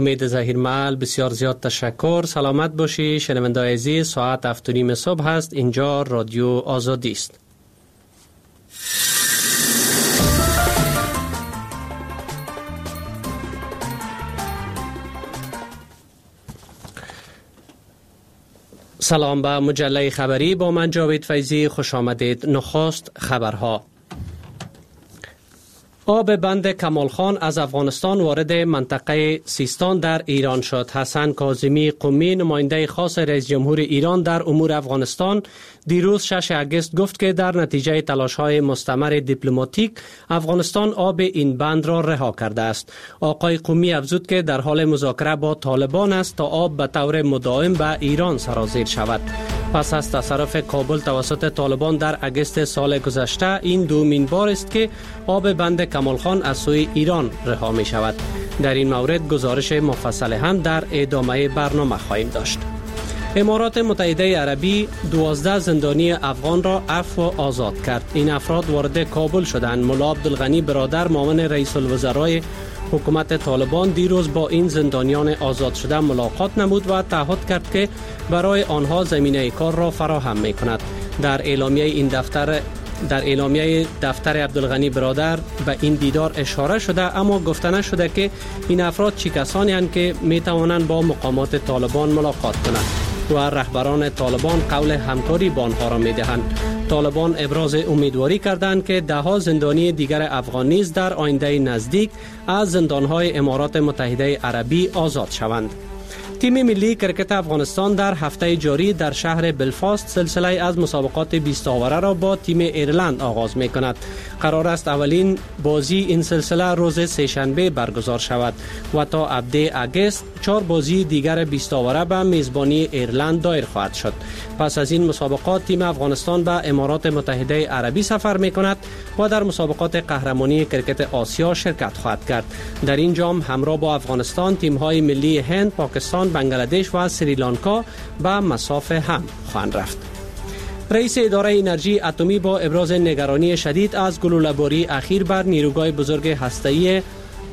امید ظهیرمحل بسیار زیاد تشکر. سلامت باشی. شنونده‌های عزیز، ساعت 7:30 صبح است. اینجا رادیو آزادی است. سلام به مجله خبری با من جاوید فیضی. خوش آمدید. نخست خبرها. آب بند کمال خان از افغانستان وارد منطقه سیستان در ایران شد. حسن کاظمی قمی، نماینده خاص رئیس جمهور ایران در امور افغانستان، دیروز 6 اگست گفت که در نتیجه تلاش‌های مستمر دیپلماتیک افغانستان آب این بند را رها کرده است. آقای قمی افزود که در حال مذاکره با طالبان است تا آب به طور مداوم به ایران سرازیر شود. پس از تصرف کابل توسط طالبان در اگست سال گذشته، این دومین بار است که آب بند کمال خان از سوی ایران رها می شود. در این مورد گزارش مفصل هم در ادامه برنامه خواهیم داشت. امارات متحده عربی 12 زندانی افغان را عفو و آزاد کرد. این افراد وارد کابل شدند. ملا عبدالغنی برادر معاون رئیس الوزرای حکومت طالبان دیروز با این زندانیان آزاد شده ملاقات نمود و تعهد کرد که برای آنها زمینه کار را فراهم می کند. در اعلامیه دفتر عبدالغنی برادر به این دیدار اشاره شده، اما گفته نشده که این افراد چه کسانی هستند که می توانند با مقامات طالبان ملاقات کنند و رهبران طالبان قول همکاری با آنها را می دهند. طالبان ابراز امیدواری کردند که ده‌ها زندانی دیگر افغان نیز در آینده نزدیک از زندان‌های امارات متحده عربی آزاد شوند. تیم ملی کرکت افغانستان در هفته جاری در شهر بلفاست سلسله از مسابقات 20 آوره را با تیم ایرلند آغاز می کند. قرار است اولین بازی این سلسله روز سه‌شنبه برگزار شود و تا 17 اگست 4 بازی دیگر 20 آوره به میزبانی ایرلند دایر خواهد شد. پس از این مسابقات تیم افغانستان به امارات متحده عربی سفر می کند و در مسابقات قهرمانی کرکت آسیا شرکت خواهد کرد. در این جام همراه با افغانستان تیم‌های ملی هند، پاکستان، بنگلادش و سریلانکا به مسافه هم خواهند رفت. رئیس اداره انرژی اتمی با ابراز نگرانی شدید از گلوله‌باری اخیر بر نیروگاه بزرگ هسته‌ای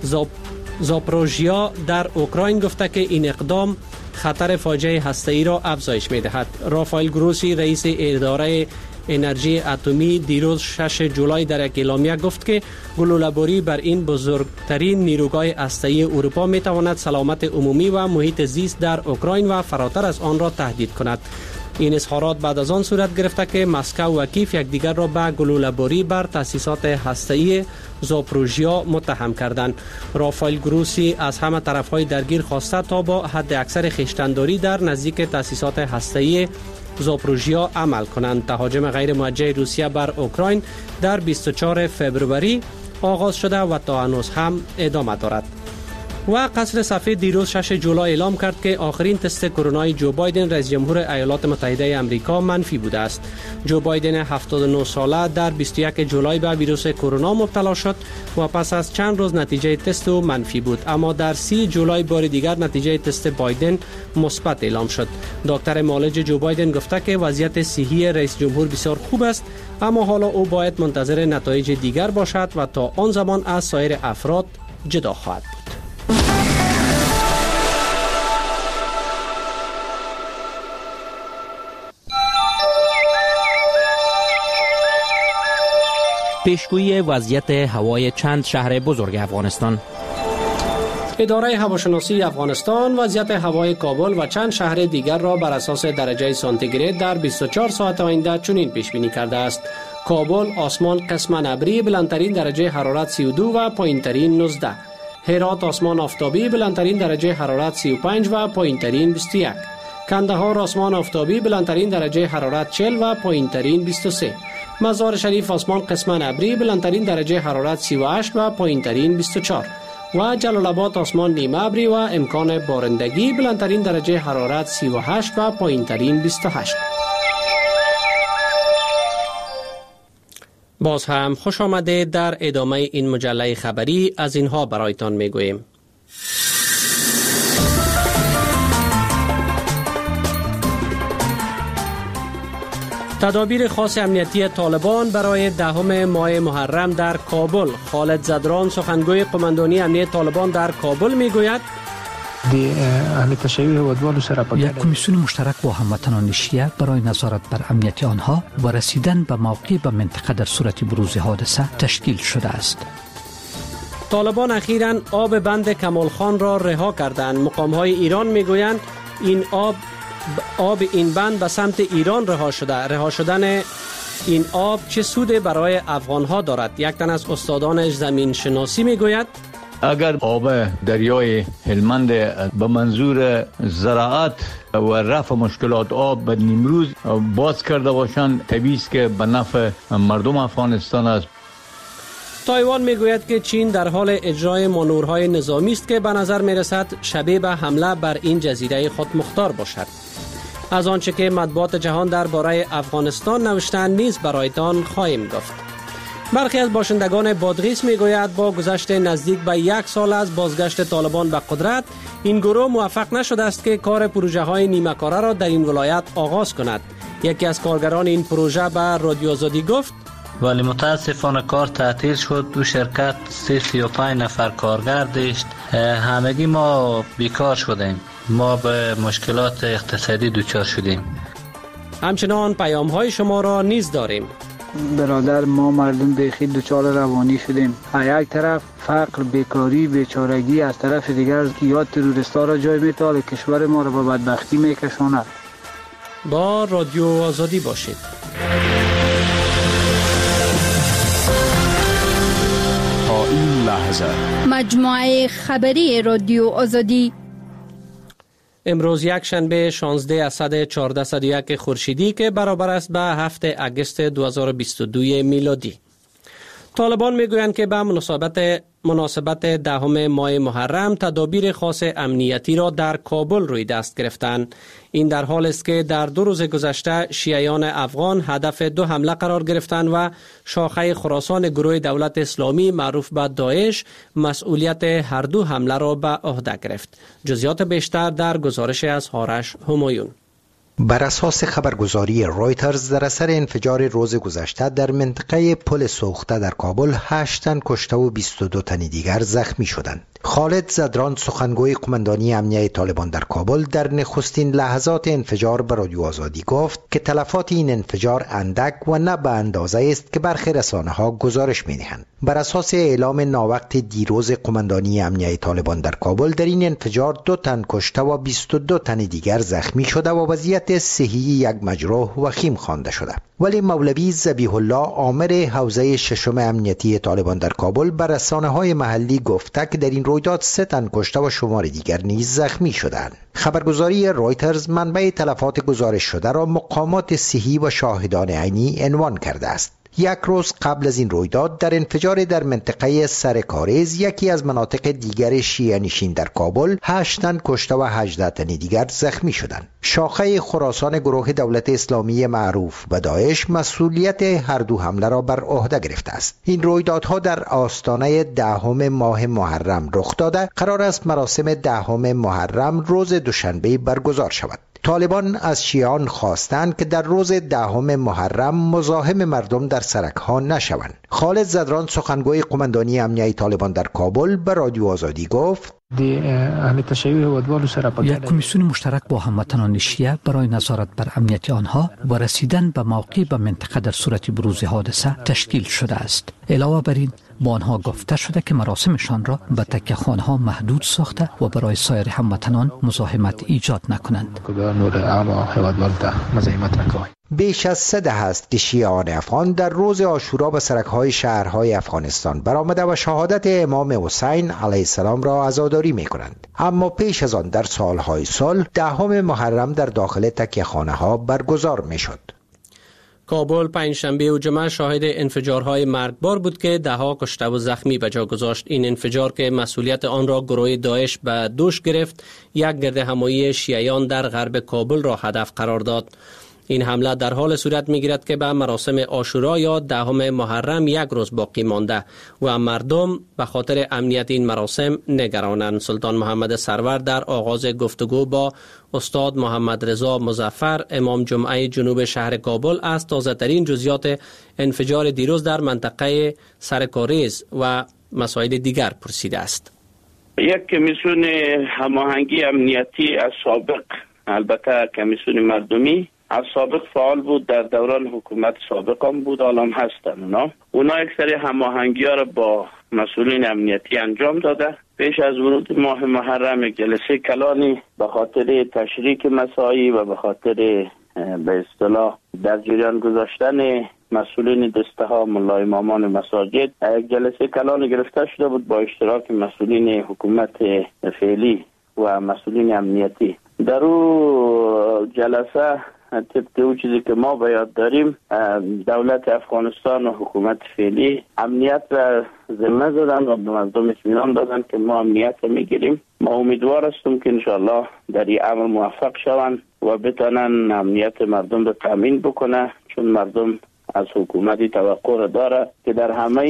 زاپروژیا در اوکراین گفته که این اقدام خطر فاجعه هسته‌ای را افزایش می‌دهد. رافائل گروسی رئیس اداره انرژی اتمی دیروز 6 جولای در یک اعلامیه گفت که گلوله‌باری بر این بزرگترین نیروگاه هسته‌ای اروپا می‌تواند سلامت عمومی و محیط زیست در اوکراین و فراتر از آن را تهدید کند. این اظهارات بعد از آن صورت گرفته که مسکو و کیف یکدیگر را به گلوله‌باری بر تأسیسات هسته‌ای زاپروژیا متهم کردند. رافائل گروسی از همه طرف‌های درگیر خواسته تا با حد اکثر خویشتن‌داری در نزدیک تأسیسات هسته‌ای زاپروژیا عمل کنند. تهاجم غیر موجه روسیه بر اوکراین در 24 فوریه آغاز شده و تا هنوز هم ادامه دارد. و قصر سفید دیروز 6 جولای اعلام کرد که آخرین تست کرونای جو بایدن رئیس جمهور ایالات متحده آمریکا منفی بوده است. جو بایدن 79 ساله در 21 جولای به ویروس کرونا مبتلا شد و پس از چند روز نتیجه تست او منفی بود، اما در 30 جولای بار دیگر نتیجه تست بایدن مثبت اعلام شد. دکتر معالج جو بایدن گفته که وضعیت صحی رئیس جمهور بسیار خوب است، اما حالا او باید منتظر نتایج دیگر باشد و تا آن زمان از سایر افراد جدا خواهد بود. پیشگویی وضعیت هوای چند شهر بزرگ افغانستان. اداره هواشناسی افغانستان وضعیت هوای کابل و چند شهر دیگر را بر اساس درجه سانتیگراد در 24 ساعت آینده چنین پیش بینی کرده است: کابل آسمان قسماً ابری، بلندترین درجه حرارت 32 و پایینترین 19. هرات آسمان آفتابی، بلندترین درجه حرارت 35 و پایینترین 21. کندهار آسمان آفتابی، بلندترین درجه حرارت 40 و پایینترین 23. مزار شریف آسمان قسماً ابری، بلندترین درجه حرارت 38 و پایینترین 24. و جلال آباد آسمان نیمه ابری و امکان بارندگی، بلندترین درجه حرارت 38 و پایینترین 28. باز هم خوش آمده. در ادامه این مجله خبری از اینها برایتان میگوییم. تدابیر خاص امنیتی طالبان برای 10 ماه محرم در کابل. خالد زدران سخنگوی قماندانی امنیت طالبان در کابل میگوید یک کمیسیون مشترک با هموطنان شیعه برای نظارت بر امنیت آنها و رسیدن به موقع به منطقه در صورت بروز حادثه تشکیل شده است. طالبان اخیراً آب بند کمال خان را رها کردند. مقام‌های ایران میگویند این آب این بند به سمت ایران رها شده. رها شدن این آب چه سود برای افغان‌ها دارد؟ یک تن از استادان زمین شناسی میگوید اگر آب دریای هلمند به منظور زراعت و رفع مشکلات آب به نیمروز باز کرده باشند، طبیعی است که به نفع مردم افغانستان است. تایوان میگوید که چین در حال اجرای مانورهای نظامی است که به نظر میرسد شبیه به حمله بر این جزیره خودمختار باشد. از آنچه که مطبوعات جهان درباره افغانستان نوشتند نیز برایتان خواهیم گفت. برخی از باشندگان بادغیس میگوید با گذشت نزدیک به 1 سال از بازگشت طالبان به قدرت، این گروه موفق نشده است که کار پروژه های نیمه کاره را در این ولایت آغاز کند. یکی از کارگران این پروژه به رادیو آزادی گفت ولی متاسفانه کار تعطیل شد. دو شرکت 35 نفر کارگر داشت. همگی ما بیکار شدیم. ما به مشکلات اقتصادی دچار شدیم. همچنان پیام های شما را نیز داریم. برادر، ما مردم بیخی دچار روانی شدیم. از یک طرف فقر، بیکاری، بیچارگی، از طرف دیگر یا تروریستا را جای می‌تاله، کشور ما را به بدبختی میکشاند. با رادیو آزادی باشید. تا این لحظه مجموعه خبری رادیو آزادی. امروز یک شنبه 16 اسد 1401 خورشیدی که برابر است به 7 اگست 2022 میلادی. طالبان میگویند که به مناسبت 10 ماه محرم تدابیر خاص امنیتی را در کابل روی دست گرفتند. این در حال است که در 2 روز گذشته شیعیان افغان هدف 2 حمله قرار گرفتند و شاخه خراسان گروه دولت اسلامی معروف به داعش مسئولیت هر 2 حمله را به عهده گرفت. جزئیات بیشتر در گزارش از آرش همایون. بر اساس خبرگزاری رایترز در اثر انفجار روز گذشته در منطقه پل سوخته در کابل 8 تن کشته و 22 تن دیگر زخمی شدند. خالد زدران سخنگوی قماندانی امنیه طالبان در کابل در نخستین لحظات انفجار به رادیو آزادی گفت که تلفات این انفجار اندک و نه به اندازه است که برخی رسانه‌ها گزارش می‌دهند. بر اساس اعلام ناوقت دیروز قماندانی امنیه طالبان در کابل در این انفجار 2 تن کشته و 22 تن دیگر زخمی شده و وضعیت صحی یک مجروح وخیم خوانده شده. ولی مولوی ذبیح الله آمر حوزه 6 امنیتی طالبان در کابل بر رسانه‌های محلی گفته که در این رویداد 3 تن کشته و شمار دیگر نیز زخمی شدند. خبرگزاری رایترز منبع تلفات گزارش شده را مقامات صحی و شاهدان عینی عنوان کرده است. 1 روز قبل از این رویداد در انفجار در منطقه سرکارز یکی از مناطق دیگر شیعه نشین در کابل 8 تن کشته و 18 تن دیگر زخمی شدند. شاخه خراسان گروه دولت اسلامی معروف به داعش مسئولیت هر 2 حمله را بر عهده گرفته است. این رویدادها در آستانه 10 ماه محرم رخ داده. قرار است مراسم 10 محرم روز دوشنبه برگزار شود. طالبان از شیعیان خواستند که در روز 10 محرم مزاحم مردم در سرک‌ها نشوند. خالد زدران سخنگوی قماندانی امنیه طالبان در کابل به رادیو آزادی گفت یک کمیسیون مشترک با هموطنان شیعه برای نظارت بر امنیت آنها و رسیدن به موقع به منطقه در صورت بروز حادثه تشکیل شده است. علاوه بر این با آنها گفته شده که مراسمشان را به تکیه‌خانه‌ها محدود ساخته و برای سایر هموطنان مزاحمت ایجاد نکنند. بیش از 3 دهه است که شیعیان افغان در روز عاشورا به سرک‌های شهرهای افغانستان برآمده و شهادت امام حسین علیه السلام را عزاداری می‌کنند. اما پیش از آن در سالهای صلح 10 محرم در داخل تکیه‌خانه‌ها برگزار می‌شد. کابل پنجشنبه و جمعه شاهد انفجارهای مرگبار بود که 10 کشته و زخمی به جا گذاشت. این انفجار که مسئولیت آن را گروه داعش به دوش گرفت، یک گردهمایی شیعیان در غرب کابل را هدف قرار داد. این حمله در حال صورت می‌گیرد که به مراسم عاشورا یا 10 محرم 1 روز باقی مانده و مردم به خاطر امنیت این مراسم نگرانند. سلطان محمد سرور در آغاز گفتگو با استاد محمد رضا مظفر امام جمعه جنوب شهر کابل از تازه‌ترین جزئیات انفجار دیروز در منطقه سرکارز و مسائل دیگر پرسیده است. یک کمیسیون هماهنگی امنیتی از سابق، البته کمیسیون مردمی از سابق فعال بود، در دوران حکومت سابق هم بود، الان هستن. اونا یک سری هماهنگی ها را با مسئولین امنیتی انجام داده. پیش از ورود ماه محرم یک جلسه کلانی به خاطر تشریک مساعی و به خاطر به اصطلاح در جریان گذاشتن مسئولین دسته ها، ملا امامان مساجد، یک جلسه کلان گرفته شده بود با اشتراک مسئولین حکومت فعلی و مسئولین امنیتی. در او جلسه طبق او چیزی که ما به یاد داریم، دولت افغانستان و حکومت فعلی امنیت را ذمه زدن و به مردم اطمینان دادن که ما امنیت را میگیریم. ما امیدوار هستیم که انشاءالله در این امر موفق شوند و بتانن امنیت مردم را تامین بکنه، چون مردم از حکومتی توقع را داره که در همه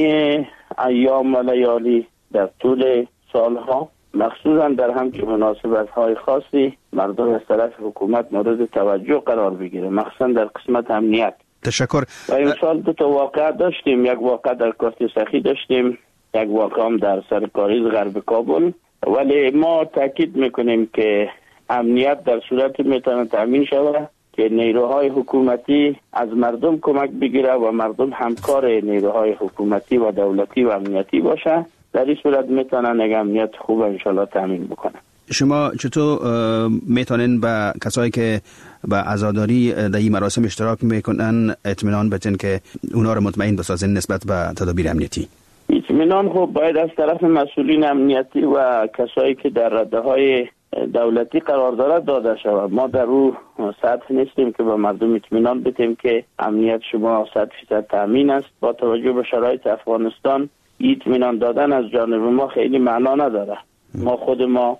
ایام و لیالی در طول سالها، مخصوصا در همچین مناسبت‌های خاصی، مردم از طرف حکومت مورد توجه قرار بگیره، مخصوصا در قسمت امنیت. تشکر. و این سال دو تا واقعه داشتیم، یک واقعه در کارت سخی داشتیم، یک واقعه هم در سرکاریز غرب کابل. ولی ما تاکید میکنیم که امنیت در صورت میتونه تامین شود که نیروهای حکومتی از مردم کمک بگیره و مردم همکار نیروهای حکومتی و دولتی و امنیتی باشه. در این صورت میتونن یک امنیت خوب انشالله تامین بکنن. شما چطور میتونین به کسایی که به عزاداری در این مراسم اشتراک میکنن اطمینان بدین که اونا رو مطمئن بسازین نسبت به تدابیر امنیتی؟ اطمینان خب باید از طرف مسئولین امنیتی و کسایی که در رده‌های دولتی قرار دارد داده شود. ما در او سطح نیستیم که به مردم اطمینان بدیم که امنیت شما 100% تامین است. با توجه به شرایط افغانستان اطمینان دادن از جانب ما خیلی معنا نداره. ما خود ما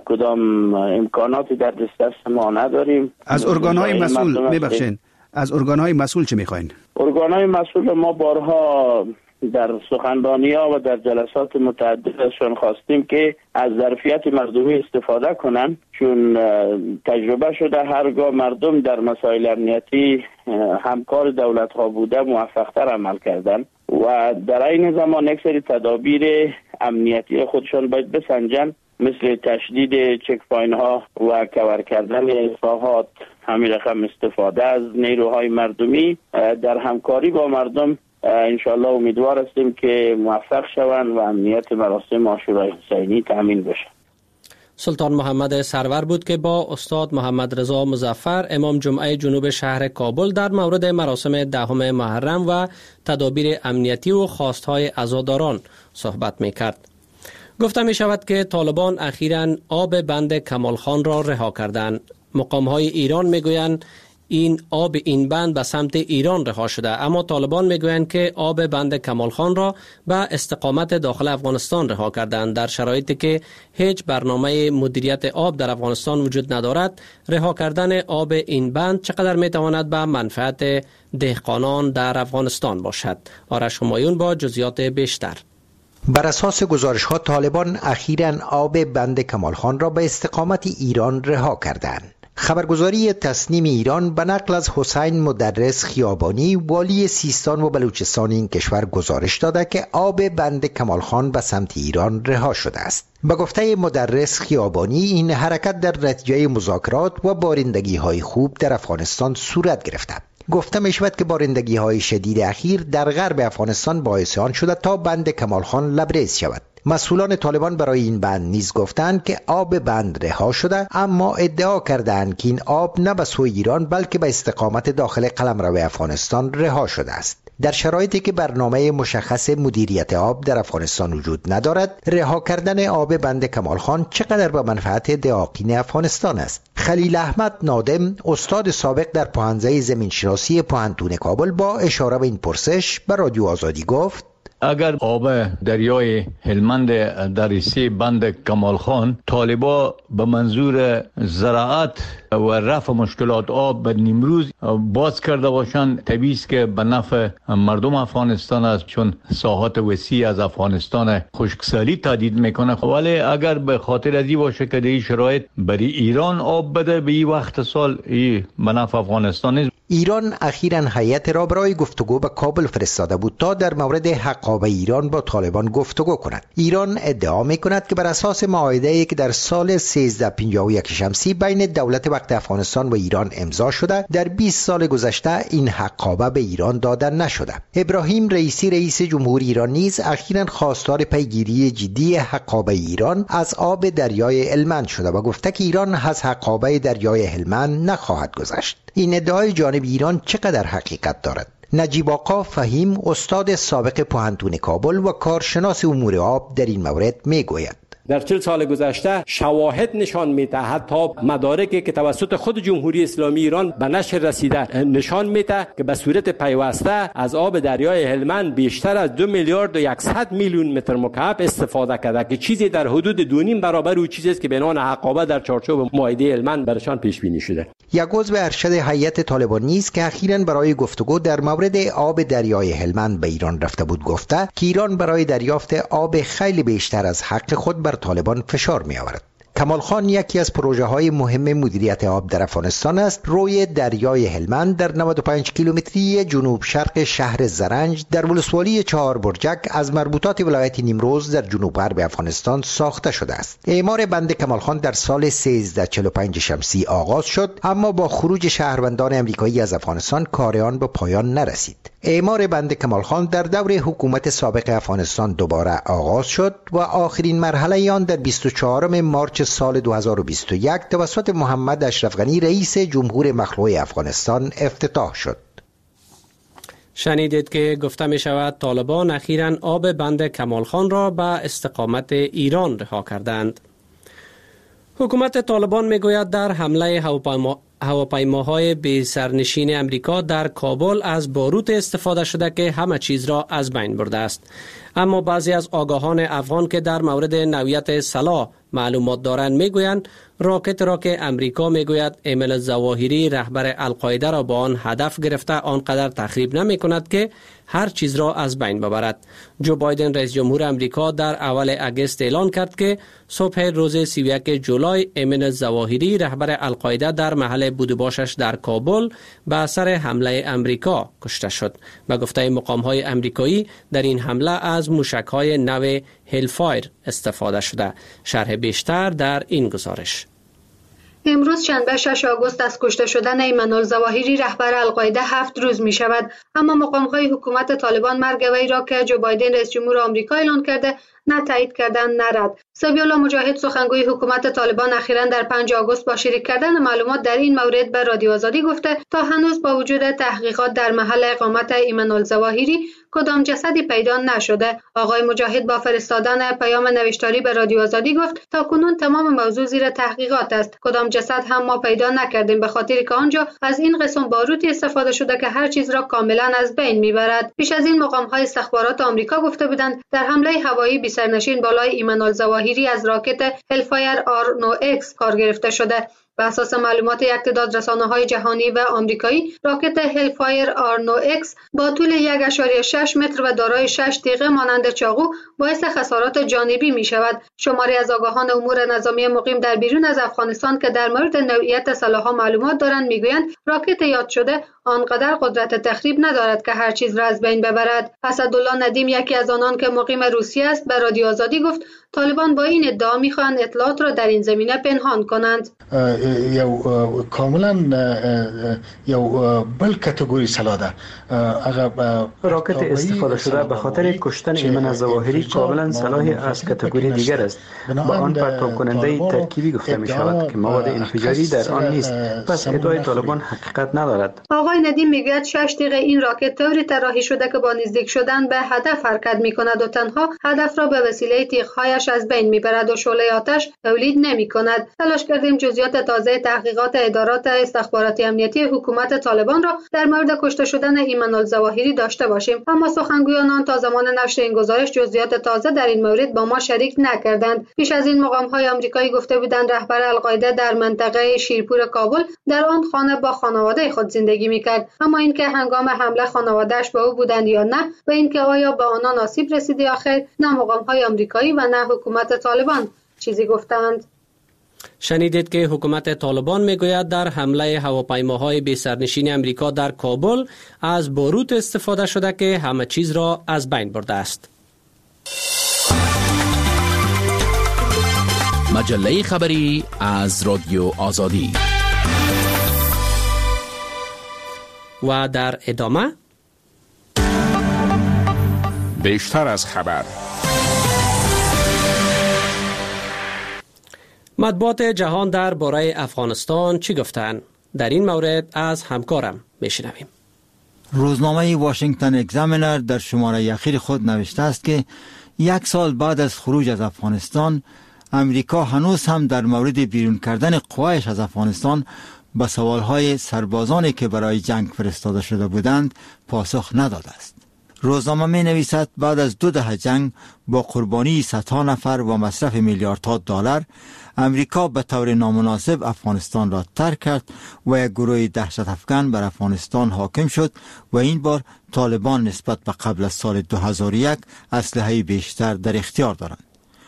کدام امکاناتی در دست ما نداریم. از ارگان‌های مسئول میبخشین، از ارگان‌های مسئول چه میخواین؟ ارگان‌های مسئول ما بارها در سخنرانی‌ها و در جلسات متعدد ازشان خواستیم که از ظرفیت مردمی استفاده کنن، چون تجربه شده هرگاه مردم در مسائل امنیتی همکار دولت‌ها بوده موفق‌تر عمل کردن و در این زمان یک سری تدابیر امنیتی خودشان باید بسنجن، مثل تشدید چک پاین ها و کور کردن اصلاحات، همین رقم استفاده از نیروهای مردمی در همکاری با مردم. انشالله امیدوار هستیم که موفق شوند و امنیت مراسم عاشورای حسینی تامین بشه. سلطان محمد سرور بود که با استاد محمد رضا مظفر امام جمعه جنوب شهر کابل در مورد مراسم 10 محرم و تدابیر امنیتی و خواستهای عزاداران صحبت می‌کرد. گفته می شود که طالبان اخیراً آب بند کمال خان را رها کردند. مقام‌های ایران میگویند این آب این بند به سمت ایران رها شده، اما طالبان میگویند که آب بند کمال خان را به استقامت داخل افغانستان رها کردند. در شرایطی که هیچ برنامه مدیریت آب در افغانستان وجود ندارد، رها کردن آب این بند چقدر میتواند به منفعت دهقانان در افغانستان باشد؟ آرش همایون با جزئیات بیشتر. بر اساس گزارش ها طالبان اخیراً آب بند کمال خان را به استقامت ایران رها کردند. خبرگزاری تسنیم ایران به نقل از حسین مدرس خیابانی والی سیستان و بلوچستان این کشور گزارش داده که آب بند کمال خان به سمت ایران رها شده است. به گفته مدرس خیابانی این حرکت در نتیجه مذاکرات و بارندگی های خوب در افغانستان صورت گرفته. گفته می شود که بارندگی های شدید اخیر در غرب افغانستان باعث آن شده تا بند کمال خان لبریز شود. مسئولان طالبان برای این بند نیز گفتند که آب بند رها شده، اما ادعا کردند که این آب نه به سوی ایران بلکه به استقامت داخل قلمرو افغانستان رها شده است. در شرایطی که برنامه مشخص مدیریت آب در افغانستان وجود ندارد، رها کردن آب بند کمال خان چقدر به منفعت دهقان افغانستان است؟ خلیل احمد نادم، استاد سابق در پوهنځی زمینشناسی پوهنتون کابل، با اشاره به این پرسش به رادیو آزادی گفت: اگر آب دریای هلمند در ریسه بند کمال خان طالبا به منظور زراعت و رفع مشکلات آب به نیمروز باز کرده باشند، طبیعی است که به نفع مردم افغانستان است، چون ساحات وسیع از افغانستان خشکسالی تهدید میکنه. ولی اگر به خاطر ازی باشه که در این شرایط برای ایران آب بده به این وقت سال، این به نفع افغانستان نیست. ایران اخیراً هیئت را برای گفتگو به کابل فرستاده بود تا در مورد حق حقابه ایران با طالبان گفتگو کند. ایران ادعا می‌کند که بر اساس معاهده‌ای که در سال 1351 شمسی بین دولت وقت افغانستان و ایران امضا شده، در 20 سال گذشته این حقابه به ایران داده نشده. ابراهیم رئیسی رئیس جمهوری ایران نیز اخیراً خواستار پیگیری جدی حقابه ایران از آب دریای هلمند شده و گفته که ایران از حقابه دریای هلمند نخواهد گذشت. این ادعای جانب ایران چقدر حقیقت دارد؟ نجیب آقا فهیم، استاد سابق پوهنتون کابل و کارشناس امور آب، در این مورد میگوید: در 40 سال گذشته شواهد نشان میده، حتی مدارکی که توسط خود جمهوری اسلامی ایران به نشر رسیده نشان میده که به صورت پیوسته از آب دریای هلمند بیشتر از 2 میلیارد و 100 میلیون متر مکعب استفاده کرده که چیزی در حدود 2.5 برابر او چیزی است که بنان حقابه در چارچوب معاهده هلمند برشان پیش بینی شده. یک عضو ارشد هیئت طالبان نیز که اخیراً برای گفتگو در مورد آب دریای هلمند به ایران رفته بود، گفته که ایران برای دریافت آب خیلی بیشتر از حق خود بر طالبان فشار می آورد. کمال خان یکی از پروژه های مهم مدیریت آب در افغانستان است. روی دریای هلمند در 95 کیلومتری جنوب شرق شهر زرنج در ولسوالی 4 برجک از مربوطات ولایت نیمروز در جنوب غرب افغانستان ساخته شده است. اعمار بند کمال خان در سال 1345 شمسی آغاز شد، اما با خروج شهروندان امریکایی از افغانستان کار آن به پایان نرسید. اعمار بند کمال خان در دور حکومت سابق افغانستان دوباره آغاز شد و آخرین مرحله آن در 24 مارچ سال 2021 توسط محمد اشرف غنی رئیس جمهور مخلوع افغانستان افتتاح شد. شنیدید که گفته می شود طالبان اخیراً آب بند کمال خان را به استقامت ایران رها کردند. حکومت طالبان می گوید در حمله هواپیماهای بی سرنشین امریکا در کابل از باروت استفاده شده که همه چیز را از بین برده است. اما بعضی از آگاهان افغان که در مورد نوعیت سلاح معلومات دارند میگویند راکت را که امریکا میگوید ایمن الظواهری رهبر القاعده را با آن هدف گرفته آنقدر تخریب نمی کند که هر چیز را از بین ببرد. جو بایدن رئیس جمهور امریکا در اول اگست اعلان کرد که صبح روز 31 جولای ایمن الظواهری رهبر القاعده در محل بودباشش در کابل به اثر حمله امریکا کشته شد. به گفته مقام‌های امریکایی در این حمله از موشک‌های نو هلفایر استفاده شده. شرح بیشتر در این گزارش. امروز شنبه 6 آگوست از کشته شدن ایمن الظواهری رهبر القاعده 7 روز می شود، اما مقام‌های حکومت طالبان مرگ وی را که جو بایدن رئیس جمهور آمریکا اعلان کرده نه تایید کردن نه رد. سبیح الله مجاهد سخنگوی حکومت طالبان اخیراً در 5 آگوست با شریک کردن معلومات در این مورد به رادیو آزادی گفته تا هنوز با وجود تحقیقات در محل اقامت ایمن الظواهری کدام جسدی پیدا نشده. آقای مجاهد با فرستادن پیام نوشتاری به رادیو آزادی گفت تا کنون تمام موضوع زیر تحقیقات است. کدام جسد هم ما پیدا نکردیم به خاطر که آنجا از این قسم باروتی استفاده شده که هر چیز را کاملا از بین میبرد. پیش از این مقام‌های استخبارات آمریکا گفته بودند در حمله هوایی بی سرنشین بالای ایمن الظواهری از راکت هلفایر R9X کار گرفته شده. بر اساس معلومات یک تعداد رسانه‌های جهانی و آمریکایی، راکت هلفایر R9X با طول 1.6 متر و دارای 6 تیغه مانند چاقو باعث خسارات جانبی می شود. شماری از آگاهان امور نظامی مقیم در بیرون از افغانستان که در مورد نوعیت سلاح‌ها معلومات دارند میگویند راکت یاد شده آنقدر قدرت تخریب ندارد که هر چیز را از بین ببرد. اسدالله ندیم یکی از آنان که مقیم روسیه است به رادیو آزادی گفت طالبان با این ادعا می‌خواهند اطلاعات را در این زمینه پنهان کنند. کاملا بل کاتگوری سلاح ده. راکت استفاده شده به خاطر کشتن ایمن الظواهری کاملا سلاحی از کاتگوری دیگر است. با آن پرتاب کننده ترکیبی گفته می شود که مواد انفجاری در آن نیست. پس ادعای طالبان حقیقت ندارد. آقای ندیم میگوید 6 تیغ این راکت طوری طراحی شده که با نزدیک شدن به هدف حرکت می‌کند و تنها هدف را به وسیله تیغ‌هایش از بین می‌برد و شعله آتش تولید نمی‌کند. تلاش کردیم جزئیات تازه تحقیقات ادارات استخباراتی امنیتی حکومت طالبان را در مورد کشته شدن ایمن الظواهری داشته باشیم، اما سخنگویان تا زمان نشر این گزارش جزئیات تازه در این مورد با ما شریک نکردند. پیش از این مقام‌های آمریکایی گفته بودند رهبر القاعده در منطقه شیرپور کابل در آن خانه با خانواده خود زندگی می‌کرد، اما اینکه هنگام حمله خانواده‌اش با او بودند یا نه و اینکه آیا به آنان آسیب رسید یا خیر، نه مقام‌های آمریکایی و نه حکومت طالبان چیزی گفتند. شنیدید که حکومت طالبان میگوید در حمله هواپیماهای بی سرنشین امریکا در کابل از باروت استفاده شده که همه چیز را از بین برده است. مجله خبری از رادیو آزادی. و در ادامه بیشتر از خبر. مطبوعات جهان در باره افغانستان چی گفتند؟ در این مورد از همکارم میشنویم. روزنامه واشنگتن اگزامینر در شماره اخیر خود نوشته است که 1 سال بعد از خروج از افغانستان، امریکا هنوز هم در مورد بیرون کردن قوایش از افغانستان به سوالهای سربازانی که برای جنگ فرستاده شده بودند پاسخ نداده است. روزنامه می نویسد بعد از 2 دهه جنگ با قربانی صدها نفر و مصرف میلیاردها دلار، امریکا به طور نامناسب افغانستان را ترک کرد و یک گروه دهشت افکن بر افغانستان حاکم شد و این بار طالبان نسبت به قبل از سال 2001 اسلحه بیشتر در اختیار دارند.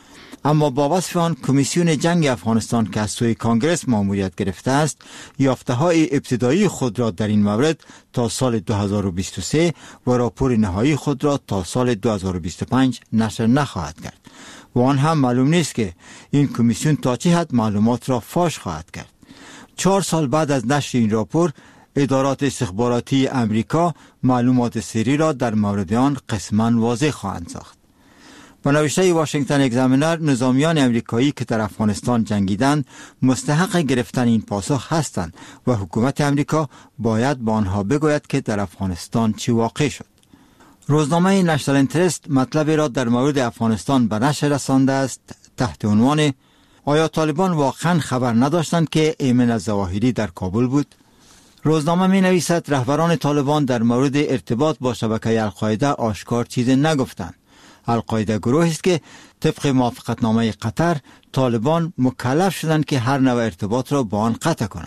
اما با وصف آن کمیسیون جنگ افغانستان که از سوی کانگرس ماموریت گرفته است، یافته‌های ابتدایی خود را در این مورد تا سال 2023 و راپور نهایی خود را تا سال 2025 نشر نخواهد کرد و آن هم معلوم نیست که این کمیسیون تا چه حد معلومات را فاش خواهد کرد. 4 سال بعد از نشر این راپور، ادارات استخباراتی امریکا معلومات سری را در مورد آن قسماً واضح خواهند ساخت. با نوشته واشنگتن اگزامینر، نظامیان امریکایی که در افغانستان جنگیدند مستحق گرفتن این پاسخ هستند و حکومت امریکا باید با آنها بگوید که در افغانستان چی واقع شد. روزنامه نشنال اینترست مطلبی را در مورد افغانستان به نشر رسانده است تحت عنوان آیا طالبان واقعا خبر نداشتند که ایمن الظواهری در کابل بود؟ روزنامه می نویسد رهبران طالبان در مورد ارتباط با شبکه القاعده آشکار چیزی نگفتند. القاعده گروهی است که طبق موافقتنامه قطر طالبان مکلف شدند که هر نوع ارتباط را با آن قطع کنند.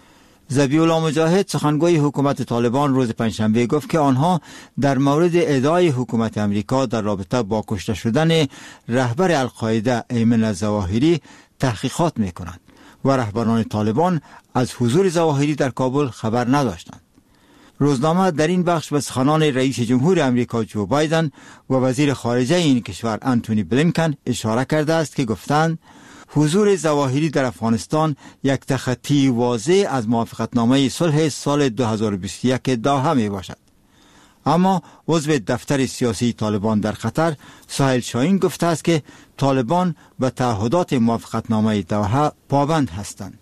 ذبیح الله مجاهد سخنگوی حکومت طالبان روز پنجشنبه گفت که آنها در مورد ادعای حکومت امریکا در رابطه با کشته شدن رهبر القاعده ایمن الظواهری تحقیقات می‌کنند و رهبران طالبان از حضور ظواهری در کابل خبر نداشتند. روزنامه در این بخش به سخنان رئیس جمهور امریکا جو بایدن و وزیر خارجه این کشور انتونی بلینکن اشاره کرده است که گفتند حضور ظواهری در افغانستان یک تخطی واضح از موافقتنامه صلح سال 2021 دوحه می باشد. اما عضو دفتر سیاسی طالبان در قطر سهیل شاهین گفته است که طالبان به تعهدات موافقتنامه دوحه پابند هستند.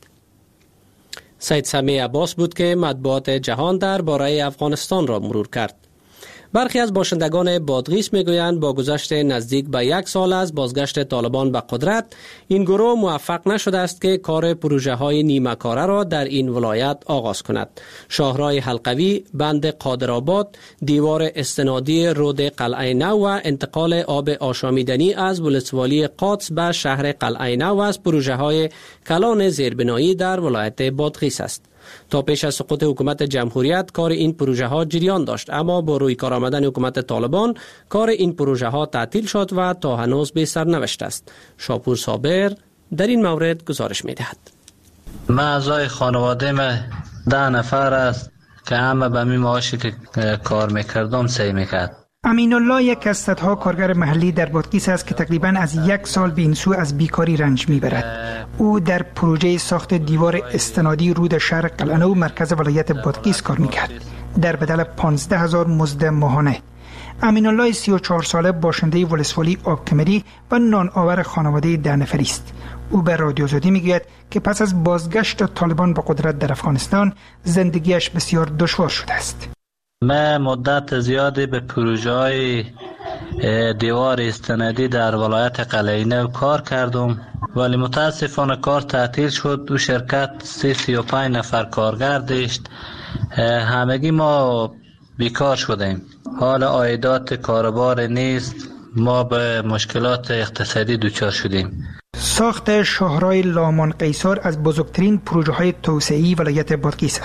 سید سمی عباس بود که مطبوعات جهان در باره افغانستان را مرور کرد. برخی از باشندگان بادغیس میگویند با گذشت نزدیک به 1 سال از بازگشت طالبان به قدرت، این گروه موفق نشده است که کار پروژه های نیمه کاره را در این ولایت آغاز کند. شاهراه حلقوی، بند قادرآباد، دیوار استنادی رود قلعه نو و انتقال آب آشامیدنی از ولسوالی قادس به شهر قلعه نو از پروژه های کلان زیربنایی در ولایت بادغیس است. تا پیش از سقوط حکومت جمهوریت کار این پروژه ها جریان داشت، اما با روی کار آمدن حکومت طالبان کار این پروژه ها تعطیل شد و تا هنوز به سرنوشت است. شاپور صابر در این مورد گزارش می دهد. من اعضای خانواده من 10 نفر است که همه به می معاشی که کار میکردم سعی میکرد. امین الله یک از صدها کارگر محلی در بادغیس است که تقریباً از 1 سال به این سو از بیکاری رنج میبرد. او در پروژه ساخت دیوار استنادی رود شهر قلعه نو مرکز ولایت بادغیس کار میکرد در بدل 15,000 مزد ماهانه. امین الله 34 ساله باشنده ولسوالی آبکمری و نان آور خانواده 10 نفری است. او به رادیو آزادی میگوید که پس از بازگشت طالبان به قدرت در افغانستان زندگیش بسیار دشوار شده است. من مدت زیادی به پروژه های دیوار استنادی در ولایت قلعه نو کار کردم، ولی متاسفانه کار تعطیل شد. دو شرکت 35 نفر کارگر داشت. همگی ما بیکار شدیم. حال عایدات کاربار نیست. ما به مشکلات اقتصادی دچار شدیم. ساخت شاهراه لامان قیصر از بزرگترین پروژه های توسعه‌ای ولایت بادغیس است.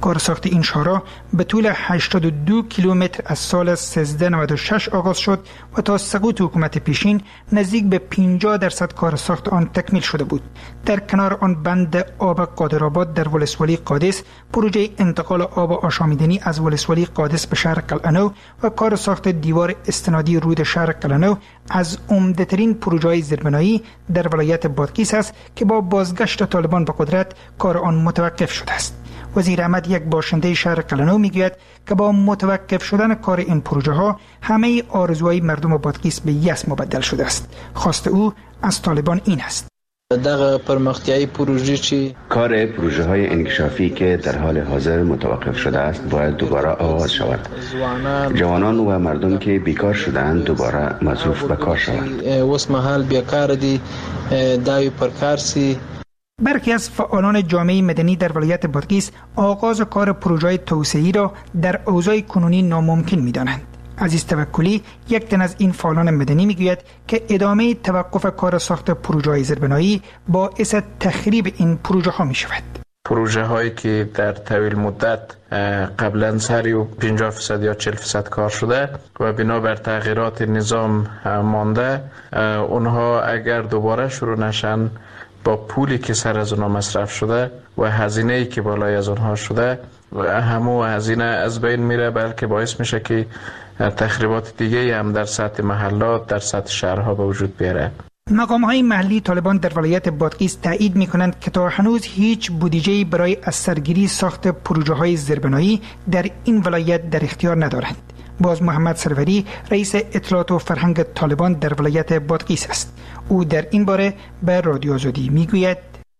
کار ساخت این شهرها به طول 82 کیلومتر از سال 1396 آغاز شد و تا سقوط حکومت پیشین نزدیک به 50% کار ساخت آن تکمیل شده بود. در کنار آن بند آب قادرآباد در ولسوالی قادس، پروژه انتقال آب آشامیدنی از ولسوالی قادس به شهر قلعه‌نو و کار ساخت دیوار استنادی رود شهر قلعه‌نو از عمده‌ترین پروژه‌های زیربنایی در ولایت بادغیس است که با بازگشت طالبان به قدرت کار آن متوقف شده است. وزیر احمد، یک باشنده شهر قلعه‌نو، میگوید که با متوقف شدن کار این پروژه ها همه آرزوهای مردم بادغیس به یأس مبدل شده است. خواست او از طالبان این است: دغه پرمختیایی پروژه چی کار پروژه های انکشافی که در حال حاضر متوقف شده است باید دوباره آغاز شود. جوانان و مردم که بیکار شدند دوباره مصروف به کار شوند. اوس مهال بیکار دي دایو پرکارسی. برخی از فعالان جامعه مدنی در ولایت بادغیس آغاز کار پروژه توسعه‌ای را در اوضاع کنونی ناممکن می‌دانند. عزیز توکلی، یک تن از این فعالان مدنی، میگوید که ادامه توقف کار ساخت پروژه‌های زیربنایی باعث تخریب این پروژه ها می شود. پروژه هایی که در طویل مدت قبلا سری و 50% یا 40% کار شده و بنابر تغییرات نظام مانده، اونها اگر دوباره شروع نشن با پولی که سر از اونها مصرف شده و هزینه‌ای که بالای از اونها شده و همو هزینه از بین میره، بلکه باعث میشه که تخریبات دیگه هم در سطح محلات، در سطح شهرها به وجود بیاره. مقام‌های محلی طالبان در ولایت بادغیس تایید می‌کنند که تا هنوز هیچ بودجه‌ای برای از سرگیری ساخت پروژه‌های زیربنایی در این ولایت در اختیار ندارند. باز محمد سروری، رئیس اطلاعات و فرهنگ طالبان در ولایت بادغیس است. او در این باره به رادیو آزادی میگوید: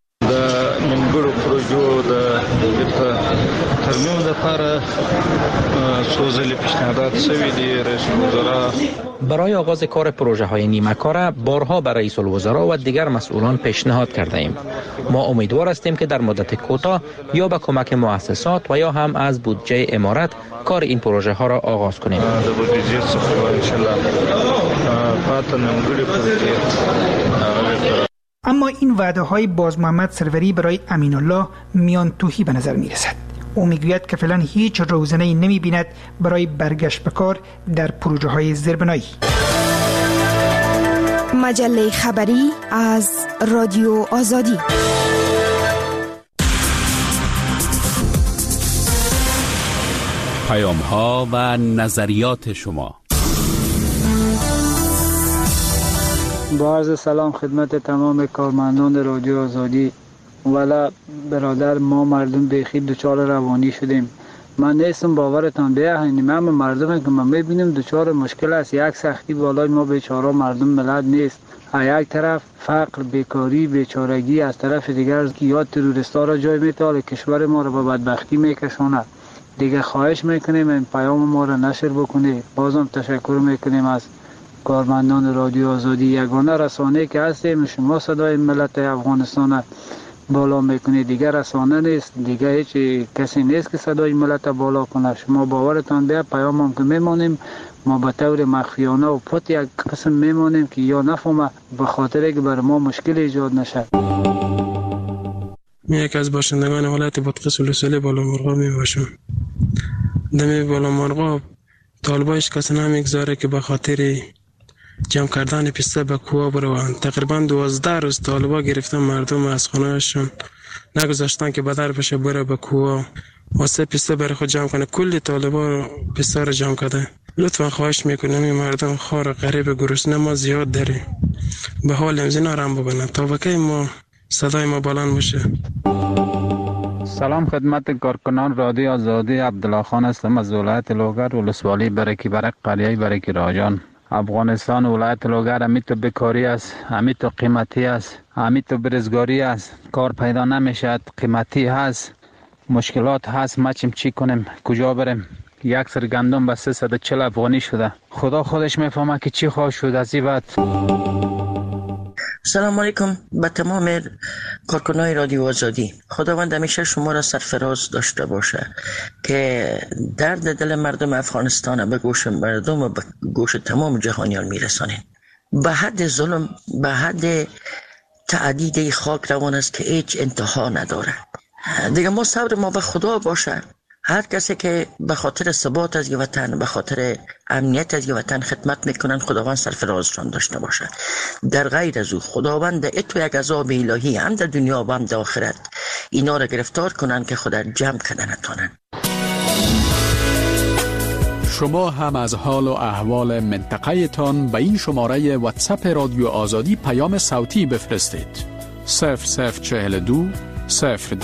نیمګړو پروژو د ترمیم لپاره څو ځلې پیشنهادات شوي دي. رئیس الوزرا برای آغاز کار پروژه های نیمه کاره بارها به رئیس الوزراء و دیگر مسئولان پیشنهاد کرده ایم. ما امیدوار هستیم که در مدت کوتاه یا به کمک مؤسسات و یا هم از بودجه امارت کار این پروژه ها را آغاز کنیم. اما این وعده های باز محمد سروری برای امین الله میان توهی به نظر می رسد. او میگوید که فعلا هیچ روزنه‌ای نمی بیند برای برگشت به کار در پروژه های زیربنایی. مجله خبری از رادیو آزادی. پیام‌ها و نظریات شما. با عرض سلام خدمت تمام کارمندان رادیو آزادی. ولی برادر، ما مردم بیخی دچار روانی شدیم. من نیستم باورتان بیاهنیم، اما مردم که ما میبینیم دچار مشکل است. یک سختی بالای ما بیچاره مردم ملت نیست. یک طرف فقر، بیکاری، بیچارگی، از طرف دیگر یا تروریستا را جای میتاله، کشور ما را به بدبختی میکشاند. دیگه خواهش میکنیم این پیام ما را نشر بکنید. بازم تشکر میکنیم از کارمندان رادیو آزادی. یگانه رسانه که هستیم، شما صدای ملت افغانستان بالا میکنید. دیگر رسانه نیست، دیگر هیچ کسی نیست که صدای ملت بالا کنه. شما باورتان بیا پیامم که میمانیم، ما به طور مخفیانه و پت یک قسم میمانیم که یا نفهمه، به خاطر که بر ما مشکل ایجاد نشه. یک از باشندگان ولایت بادغیس ولسوالی بالامرغاب میباشم. دم بالامرغاب طالبا هیچ کس نمیگذاره که به خاطر جمع کردن پسته به کوه بروند. تقریبا 12 روز طالبا گرفتن مردم از خانه‌شون، نگذاشتن که بدر بشه بره به کوه واسه پسته برای خود جمع کنه. کلی طالبا پسته رو جمع کرده. لطفا خواهش میکنم این مردم خار غریب گرسنه ما زیاد داره، به حال امزینا رم ببینن تا وقتی ما صدای ما بلند باشه. سلام خدمت کارکنان رادیو آزادی. عبدالله خان هستم از ولایت لوگر، ولسوالی برکی برک، قریه برکی راجان. افغانستان ولایت لوگر همی تو بیکاری است، همی تو قیمتی است، همی تو برزگاری است، کار پیدا نمیشد، قیمتی هست، مشکلات هست. ما چی کنیم؟ کجا بریم؟ یک سر گندم به 340 افغانی شده. خدا خودش میفهمه که چی خواهد شد از این بعد. سلام علیکم به تمام کارکنان رادیو آزادی. خداوند همیشه شما را سرفراز داشته باشه که درد دل مردم افغانستان به گوش مردم و به گوش تمام جهانیان میرسانید. به حد ظلم، به حد تعدید خاک روان است که هیچ انتها نداره. دیگه ما صبر ما به خدا باشه. هر کسی که به خاطر ثبات از وطن، به خاطر امنیت از وطن خدمت میکنن، خداوند سرفرازشان داشته باشه. در غیر از او خداوند اتو یک عذاب الهی هم در دنیا و هم در آخرت اینا را گرفتار کنن که خدا جمع کردن نتونن. شما هم از حال و احوال منطقه تان به این شماره واتساپ رادیو آزادی پیام صوتی بفرستید. 0042